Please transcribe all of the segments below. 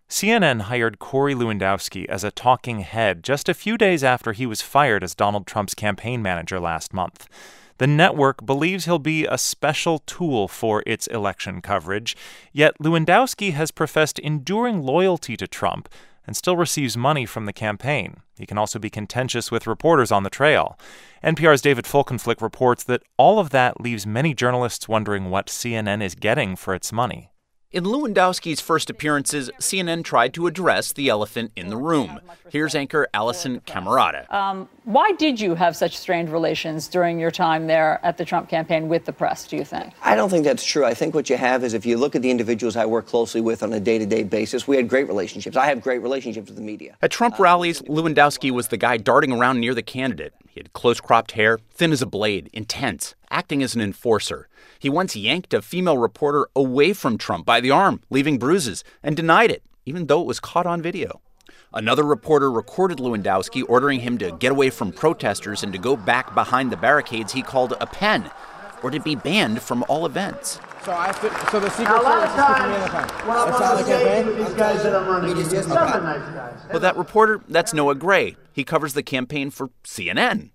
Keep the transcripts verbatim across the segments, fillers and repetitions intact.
C N N hired Corey Lewandowski as a talking head just a few days after he was fired as Donald Trump's campaign manager last month. The network believes he'll be a special tool for its election coverage, yet Lewandowski has professed enduring loyalty to Trump and still receives money from the campaign. He can also be contentious with reporters on the trail. N P R's David Folkenflik reports that all of that leaves many journalists wondering what C N N is getting for its money. In Lewandowski's first appearances, C N N tried to address the elephant in the room. Here's anchor Allison Camerata. Um, why did you have such strained relations during your time there at the Trump campaign with the press, do you think? I don't think that's true. I think what you have is if you look at the individuals I work closely with on a day-to-day basis, we had great relationships. I have great relationships with the media. At Trump rallies, Lewandowski was the guy darting around near the candidate. He had close-cropped hair, thin as a blade, intense, acting as an enforcer. He once yanked a female reporter away from Trump by the arm, leaving bruises, and denied it, even though it was caught on video. Another reporter recorded Lewandowski ordering him to get away from protesters and to go back behind the barricades he called a pen, or to be banned from all events. So, I th- so the Secret Service is keeping me in the pen. That's all the campaign? These guys that I'm running against, some nice guys. Well, that reporter, that's Noah Gray. He covers the campaign for C N N.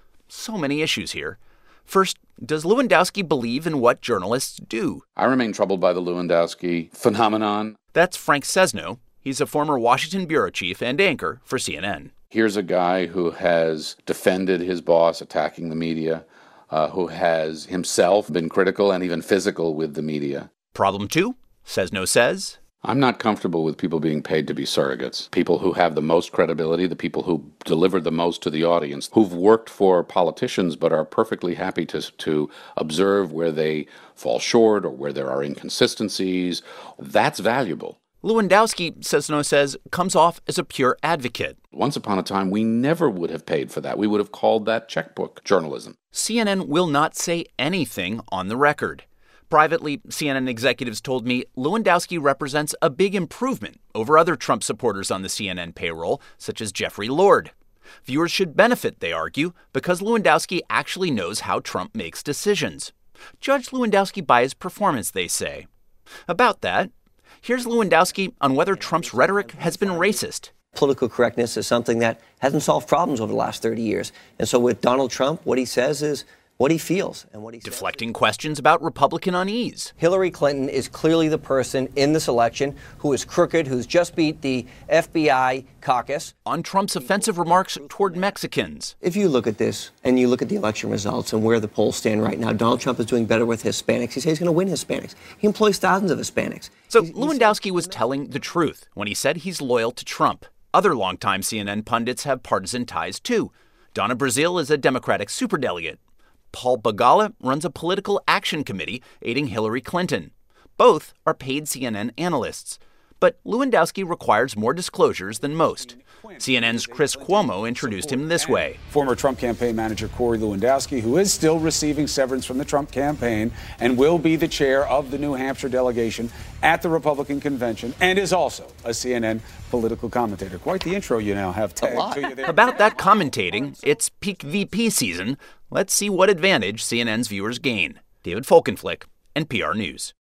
So many issues here. First, does Lewandowski believe in what journalists do? I remain troubled by the Lewandowski phenomenon. That's Frank Sesno. He's a former Washington bureau chief and anchor for C N N. Here's a guy who has defended his boss, attacking the media, uh, who has himself been critical and even physical with the media. Problem two, Sesno says, I'm not comfortable with people being paid to be surrogates. People who have the most credibility, the people who deliver the most to the audience, who've worked for politicians but are perfectly happy to, to observe where they fall short or where there are inconsistencies. That's valuable. Lewandowski, Sesno says, comes off as a pure advocate. Once upon a time, we never would have paid for that. We would have called that checkbook journalism. C N N will not say anything on the record. Privately, C N N executives told me Lewandowski represents a big improvement over other Trump supporters on the C N N payroll, such as Jeffrey Lord. Viewers should benefit, they argue, because Lewandowski actually knows how Trump makes decisions. Judge Lewandowski by his performance, they say. About that, here's Lewandowski on whether Trump's rhetoric has been racist. Political correctness is something that hasn't solved problems over the last thirty years. And so with Donald Trump, what he says is what he feels and what he deflecting says. Questions about Republican unease. Hillary Clinton is clearly the person in this election who is crooked, who's just beat the F B I caucus. On Trump's offensive remarks toward Mexicans. If you look at this and you look at the election results and where the polls stand right now, Donald Trump is doing better with Hispanics. He says he's going to win Hispanics. He employs thousands of Hispanics. So he's, Lewandowski he's, was telling the truth when he said he's loyal to Trump. Other longtime C N N pundits have partisan ties, too. Donna Brazile is a Democratic superdelegate. Paul Begala runs a political action committee aiding Hillary Clinton. Both are paid C N N analysts. But Lewandowski requires more disclosures than most. C N N's Chris Cuomo introduced him this way. Former Trump campaign manager Corey Lewandowski, who is still receiving severance from the Trump campaign and will be the chair of the New Hampshire delegation at the Republican convention and is also a C N N political commentator. Quite the intro you now have tagged to you there. About that commentating, it's peak V P season. Let's see what advantage C N N's viewers gain. David Folkenflik, N P R News.